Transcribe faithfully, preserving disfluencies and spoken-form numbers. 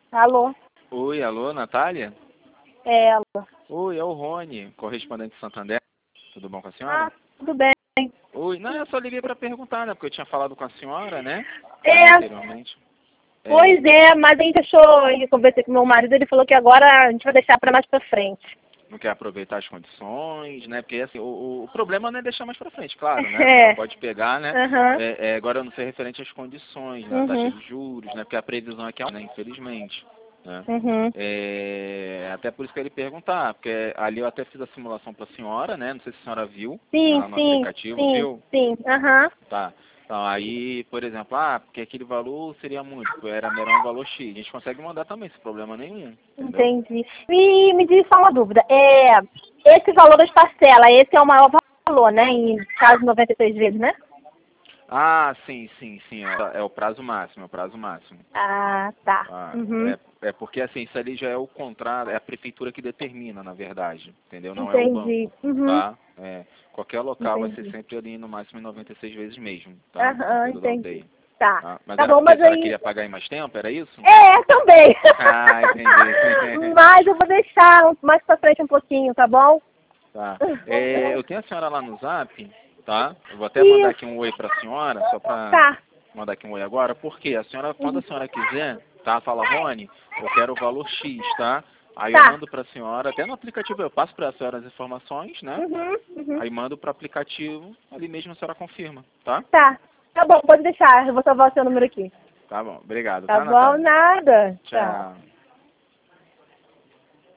Alô? Oi, alô, Natália? É ela. Oi, é o Rony, correspondente de Santander. Tudo bom com a senhora? Ah, tudo bem. Oi, não, eu só liguei para perguntar, né? Porque eu tinha falado com a senhora, né? É, Ali anteriormente. pois é, mas a gente achou, eu conversei com meu marido, ele falou que agora a gente vai deixar para mais para frente. Não quer aproveitar as condições, né? Porque assim, o, o problema não é deixar mais para frente, claro, né? A É. senhora pode pegar, né? Aham. É, é, agora eu não sei referente às condições, né? A taxa Uhum. de juros, né? Porque a previsão aqui é, né? Infelizmente. Né? Uhum. É, até por isso que ele perguntar, porque ali eu até fiz a simulação para a senhora, né? Não sei se a senhora viu, né, Sim, lá no sim, aplicativo, sim, viu? sim. Aham. Tá. Então aí, por exemplo, ah, porque aquele valor seria muito, era melhor um valor X. A gente consegue mandar também, sem problema nenhum, entendeu? Entendi. E me diz só uma dúvida. É, esse valor das parcelas, esse é o maior valor, né? Em caso noventa e três vezes, né? Ah, sim, sim, sim, é, é o prazo máximo, é o prazo máximo. Ah, tá. Ah, Uhum. é, é porque assim, isso ali já é o contrato, é a prefeitura que determina, na verdade, entendeu? Não é o Entendi. banco, Uhum. tá? É, qualquer local vai ser Entendi. sempre ali no máximo em noventa e seis vezes mesmo, tá? Aham, Dependendo da entendi. aldeia. Tá. Tá? Mas Tá era bom, porque a mas senhora aí. queria pagar em mais tempo, era isso? É, também. Ah, entendi. Mas eu vou deixar mais pra frente um pouquinho, tá bom? Tá. É, eu tenho a senhora lá no Zap, tá? Eu vou até mandar aqui Isso. um oi pra senhora, só pra Tá. mandar aqui um oi agora, porque a senhora, quando a Uhum. senhora quiser, tá? Fala, Rony, eu quero o valor X, tá? Aí eu Tá. mando pra senhora, até no aplicativo, eu passo pra senhora as informações, né? Uhum. Uhum. Aí mando pro aplicativo, ali mesmo a senhora confirma, tá? Tá. Tá bom, pode deixar. Eu vou salvar o seu número aqui. Tá bom, obrigado, Tá tá, bom? Natália? Nada. Tá. Tchau.